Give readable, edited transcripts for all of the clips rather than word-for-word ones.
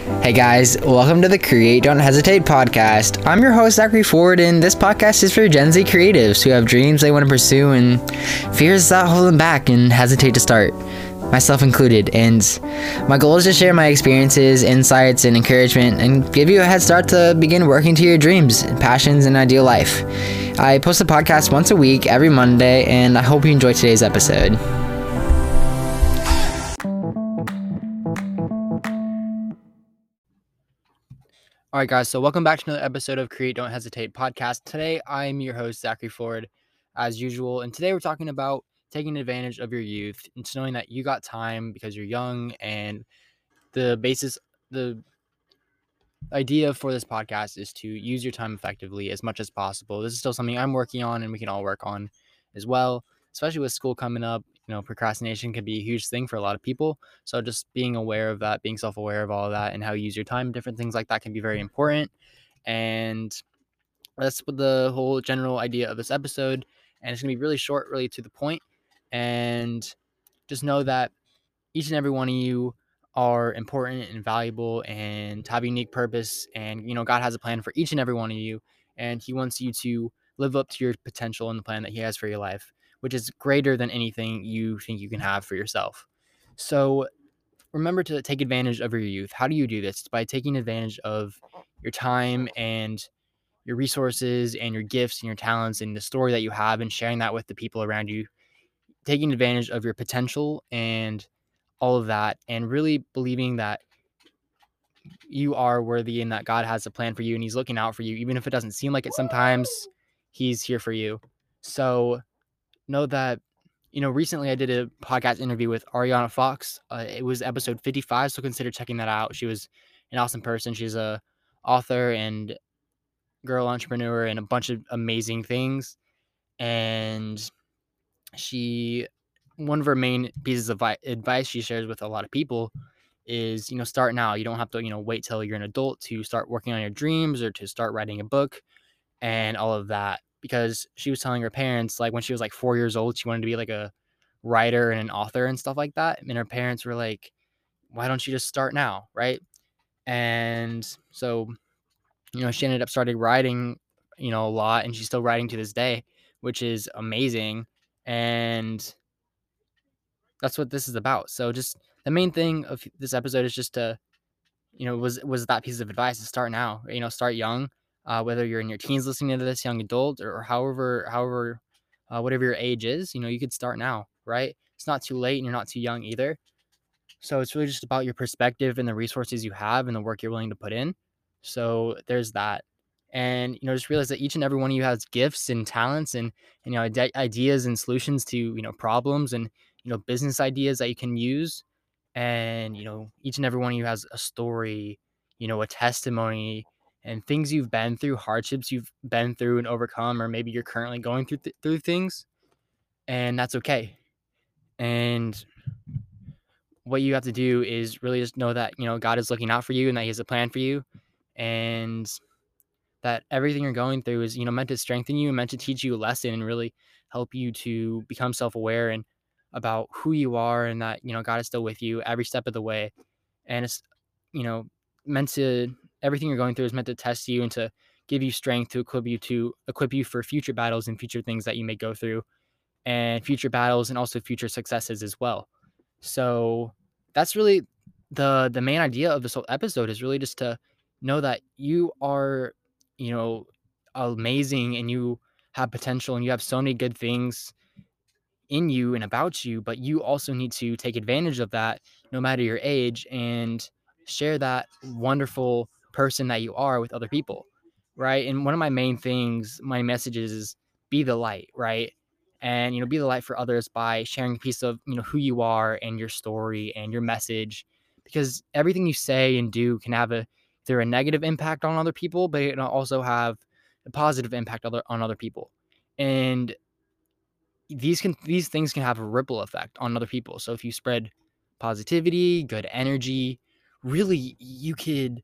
Hey guys, welcome to the Create Don't Hesitate podcast. I'm your host, Zachary Ford, and this podcast is for Gen Z creatives who have dreams they want to pursue and fears that hold them back and hesitate to start, myself included. And my goal is to share my experiences, insights, and encouragement and give you a head start to begin working to your dreams, passions, and ideal life. I post a podcast once a week, every Monday, and I hope you enjoy today's episode. All right, guys, so welcome back to another episode of Create Don't Hesitate podcast. Today, I'm your host, Zachary Ford, as usual, and today we're talking about taking advantage of your youth and just knowing that you got time because you're young. And the idea for this podcast is to use your time effectively as much as possible. This is still something I'm working on and we can all work on as well, especially with school coming up. Procrastination can be a huge thing for a lot of people. So just being aware of that, being self-aware of all of that and how you use your time, different things like that can be very important. And that's what the whole general idea of this episode. And it's going to be really short, really to the point. And just know that each and every one of you are important and valuable and have a unique purpose. And, God has a plan for each and every one of you. And he wants you to live up to your potential and the plan that he has for your life, which is greater than anything you think you can have for yourself. So remember to take advantage of your youth. How do you do this? It's by taking advantage of your time and your resources and your gifts and your talents and the story that you have and sharing that with the people around you, taking advantage of your potential and all of that, and really believing that you are worthy and that God has a plan for you and he's looking out for you. Even if it doesn't seem like it sometimes, he's here for you. So know that, recently I did a podcast interview with Ariana Fox. It was episode 55, so consider checking that out. She was an awesome person. She's a author and girl entrepreneur and a bunch of amazing things. And one of her main pieces of advice she shares with a lot of people is, start now. You don't have to, wait till you're an adult to start working on your dreams or to start writing a book and all of that. Because she was telling her parents, like when she was like 4 years old, she wanted to be like a writer and an author and stuff like that. And her parents were like, why don't you just start now? Right. And so, she ended up starting writing, a lot, and she's still writing to this day, which is amazing. And that's what this is about. So just the main thing of this episode is just to, was that piece of advice to start now, start young, whether you're in your teens listening to this, young adult, or however, whatever your age is, you could start now, right? It's not too late and you're not too young either. So it's really just about your perspective and the resources you have and the work you're willing to put in. So there's that. And, just realize that each and every one of you has gifts and talents and ideas and solutions to, problems and, business ideas that you can use. And, each and every one of you has a story, a testimony and things you've been through, hardships you've been through and overcome, or maybe you're currently going through things, and that's okay. And what you have to do is really just know that, God is looking out for you and that he has a plan for you, and that everything you're going through is, meant to strengthen you and meant to teach you a lesson and really help you to become self-aware and about who you are, and that, God is still with you every step of the way. And it's, meant to, everything you're going through is meant to test you and to give you strength to equip you for future battles and future things that you may go through, and future battles and also future successes as well. So that's really the main idea of this whole episode, is really just to know that you are, amazing and you have potential and you have so many good things in you and about you, but you also need to take advantage of that no matter your age and share that wonderful person that you are with other people, right? And one of my main things, my messages is be the light, right? And, be the light for others by sharing a piece of, who you are and your story and your message, because everything you say and do can have either a negative impact on other people, but it can also have a positive impact on other people. And these things can have a ripple effect on other people. So if you spread positivity, good energy, really you could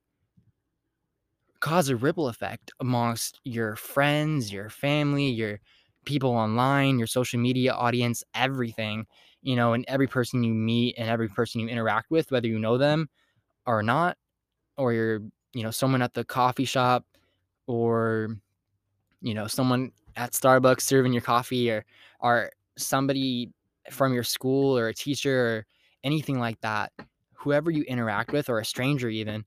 cause a ripple effect amongst your friends, your family, your people online, your social media audience, everything, and every person you meet and every person you interact with, whether you know them or not. or you're, someone at the coffee shop, or, someone at Starbucks serving your coffee, or somebody from your school, or a teacher, or anything like that, whoever you interact with, or a stranger even,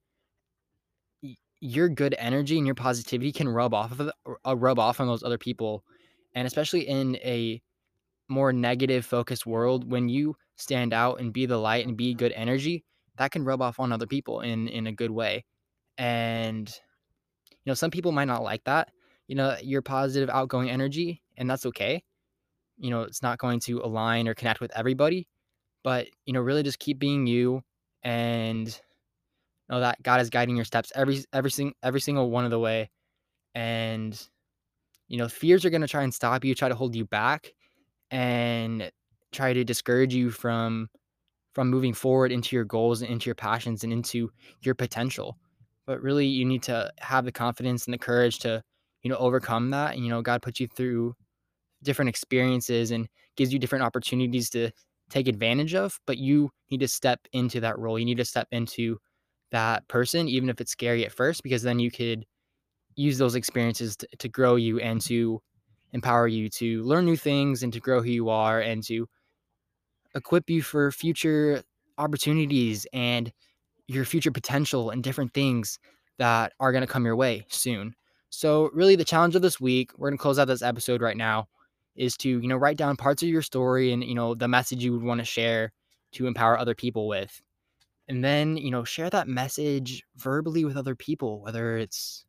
your good energy and your positivity can rub off on those other people. And especially in a more negative focused world, when you stand out and be the light and be good energy, that can rub off on other people in a good way. And some people might not like that, your positive outgoing energy, and that's okay. It's not going to align or connect with everybody, but really just keep being you, and know that God is guiding your steps every single one of the way. And fears are going to try and stop you, try to hold you back, and try to discourage you from moving forward into your goals and into your passions and into your potential. But really, you need to have the confidence and the courage to overcome that. And God puts you through different experiences and gives you different opportunities to take advantage of, but you need to step into that role. You need to step into that person, even if it's scary at first, because then you could use those experiences to grow you and to empower you to learn new things and to grow who you are and to equip you for future opportunities and your future potential and different things that are going to come your way soon. So really the challenge of this week, we're going to close out this episode right now, is to, write down parts of your story and, the message you would want to share to empower other people with. And then, share that message verbally with other people, whether it's,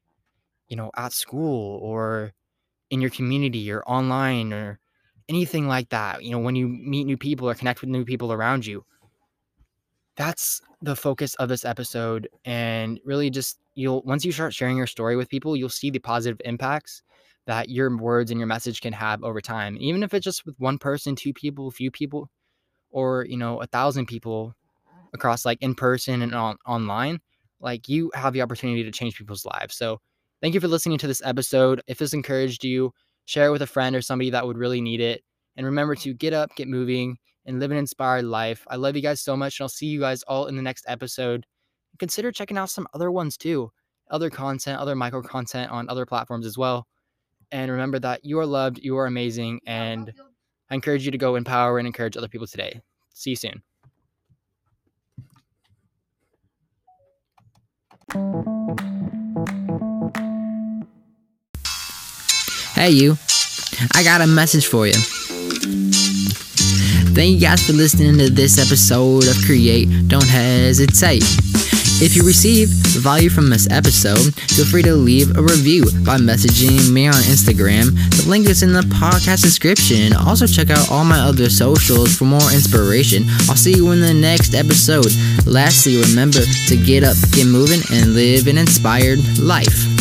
at school or in your community or online or anything like that. When you meet new people or connect with new people around you. That's the focus of this episode. And really just once you start sharing your story with people, you'll see the positive impacts that your words and your message can have over time. Even if it's just with one person, two people, a few people, or 1,000 people across like in person and online, like you have the opportunity to change people's lives. So thank you for listening to this episode. If this encouraged you, share it with a friend or somebody that would really need it. And remember to get up, get moving, and live an inspired life. I love you guys so much, and I'll see you guys all in the next episode. Consider checking out some other ones too, other content, other micro content on other platforms as well. And remember that you are loved, you are amazing, and I encourage you to go empower and encourage other people today. See you soon. Hey you, I got a message for you. Thank you guys for listening to this episode of Create Don't Hesitate. If you receive value from this episode, feel free to leave a review by messaging me on Instagram. The link is in the podcast description. Also check out all my other socials for more inspiration. I'll see you in the next episode. Lastly, remember to get up, get moving, and live an inspired life.